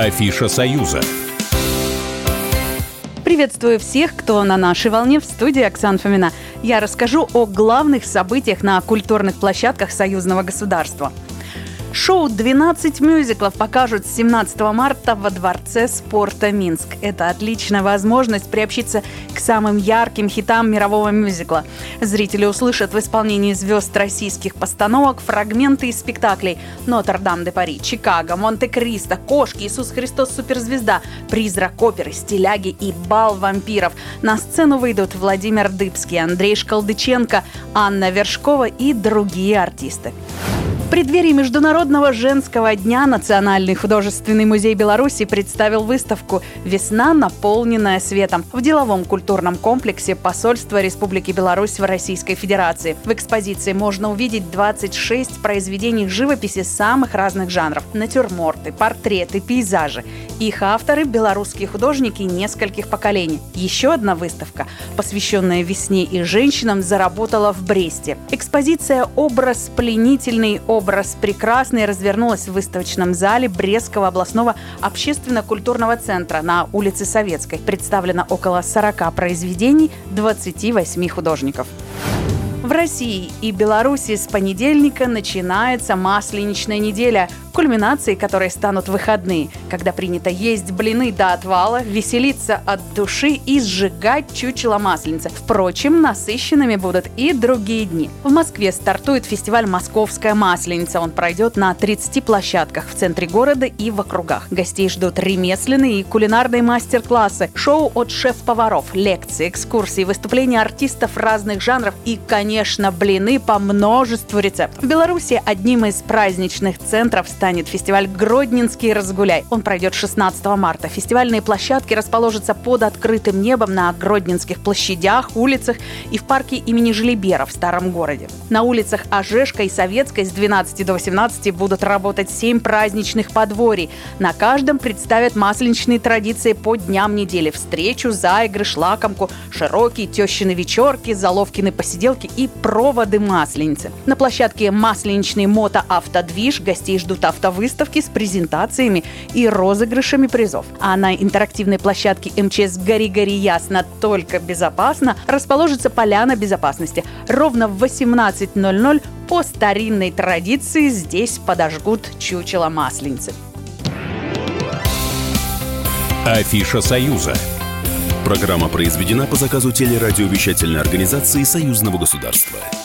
Афиша Союза. Приветствую всех, кто на нашей волне. В студии Оксана Фомина. Я расскажу о главных событиях на культурных площадках союзного государства. Шоу «12 мюзиклов» покажут с 17 марта во Дворце спорта Минск. Это отличная возможность приобщиться к самым ярким хитам мирового мюзикла. Зрители услышат в исполнении звезд российских постановок фрагменты из спектаклей «Нотр-Дам-де-Пари», «Чикаго», «Монте-Кристо», «Кошки», «Иисус Христос Суперзвезда», «Призрак оперы», «Стиляги» и «Бал вампиров». На сцену выйдут Владимир Дыбский, Андрей Шкалдыченко, Анна Вершкова и другие артисты. В преддверии Международного женского дня Национальный художественный музей Беларуси представил выставку «Весна, наполненная светом» в деловом культурном комплексе посольства Республики Беларусь в Российской Федерации. В экспозиции можно увидеть 26 произведений живописи самых разных жанров – натюрморты, портреты, пейзажи. Их авторы – белорусские художники нескольких поколений. Еще одна выставка, посвященная весне и женщинам, заработала в Бресте. Экспозиция «Образ пленительный, образ прекрасный» развернулась в выставочном зале Брестского областного общественно-культурного центра на улице Советской. Представлено около 40 произведений 28 художников. В России и Беларуси с понедельника начинается Масленичная неделя, кульминацией которой станут выходные, когда принято есть блины до отвала, веселиться от души и сжигать чучело Масленицы. Впрочем, насыщенными будут и другие дни. В Москве стартует фестиваль «Московская масленица». Он пройдет на 30 площадках в центре города и в округах. Гостей ждут ремесленные и кулинарные мастер-классы, шоу от шеф-поваров, лекции, экскурсии, выступления артистов разных жанров и, конечно, блины по множеству рецептов. В Беларуси одним из праздничных центров станет фестиваль «Гродненский разгуляй». Он пройдет 16 марта. Фестивальные площадки расположатся под открытым небом на гродненских площадях, улицах и в парке имени Желибера в Старом городе. На улицах Ожешка и Советской с 12 до 18 будут работать 7 праздничных подворий. На каждом представят масленичные традиции по дням недели: встречу, заигрыш, лакомку, широкие тещины вечерки, заловкины посиделки и проводы масленицы. На площадке «Масленичный мотоавтодвиж» гостей ждут автовыставки с презентациями и розыгрышами призов. А на интерактивной площадке МЧС «Гори-гори ясно, только безопасно» расположится поляна безопасности. Ровно в 18:00 по старинной традиции здесь подожгут чучело Масленицы. Афиша Союза. Программа произведена по заказу телерадиовещательной организации Союзного государства.